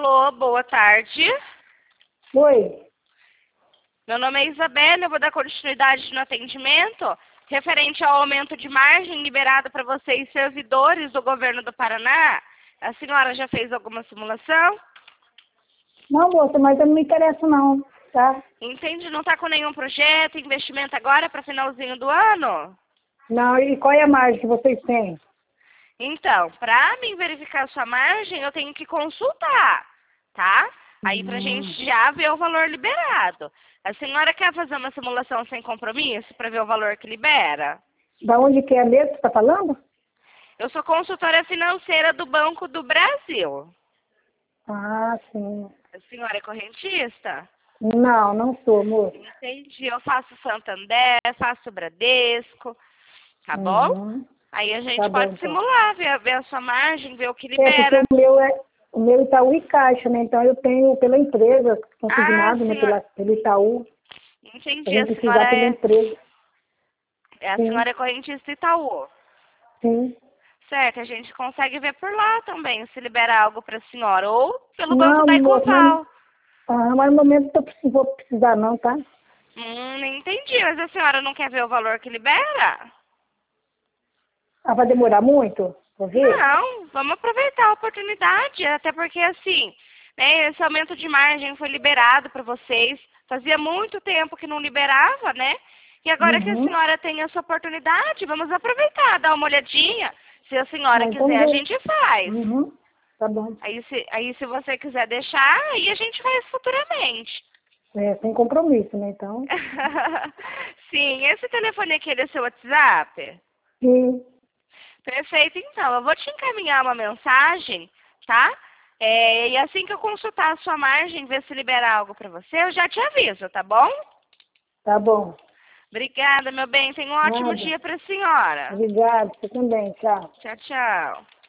Alô, boa tarde. Oi. Meu nome é Isabela, eu vou dar continuidade no atendimento referente ao aumento de margem liberado para vocês, servidores do governo do Paraná. A senhora já fez alguma simulação? Não, moça, mas eu não me interesso não, tá? Entende? Não está com nenhum projeto, investimento agora para finalzinho do ano? Não, e qual é a margem que vocês têm? Então, para mim verificar a sua margem, eu tenho que consultar, tá? Aí pra gente já ver o valor liberado. A senhora quer fazer uma simulação sem compromisso para ver o valor que libera? Da onde que é mesmo que você está falando? Eu sou consultora financeira do Banco do Brasil. Ah, sim. A senhora é correntista? Não, não sou, moça. Entendi. Eu faço Santander, faço Bradesco, tá bom? Uhum. Aí a gente Tá bom, pode então. simular, ver a sua margem, ver o que É, porque libera. o meu Itaú e Caixa, né? Então eu tenho pela empresa, Ah, consignado, né? senhora. Pelo Itaú. A Entendi. A gente senhora precisar pela empresa. a Sim, senhora é correntista Itaú. sim. Certo, a gente consegue ver por lá também, se libera algo para a senhora. Ou pelo Banco Não, da moça, Ecoval. mas no momento eu vou precisar não, tá? Entendi, mas a senhora não quer ver o valor que libera? Ah, vai demorar muito? Vou ver? Não, vamos aproveitar a oportunidade, até porque assim, né, esse aumento de margem foi liberado para vocês. Fazia muito tempo que não liberava, né? E agora que a Uhum. senhora tem essa oportunidade, vamos aproveitar, dar uma olhadinha. Se a senhora Ah, então quiser, a vê. gente faz. Uhum. Tá bom. Aí se você quiser deixar, aí a gente faz futuramente. É, sem compromisso, né? Então, Sim, esse telefone aqui é seu WhatsApp? sim, Perfeito, então. Eu vou te encaminhar uma mensagem, tá? E assim que eu consultar a sua margem, ver se libera algo para você, eu já te aviso, tá bom? tá bom. Obrigada, meu bem. Tenha um ótimo Nada. dia para a senhora. Obrigado, você também. Tchau. Tchau, tchau.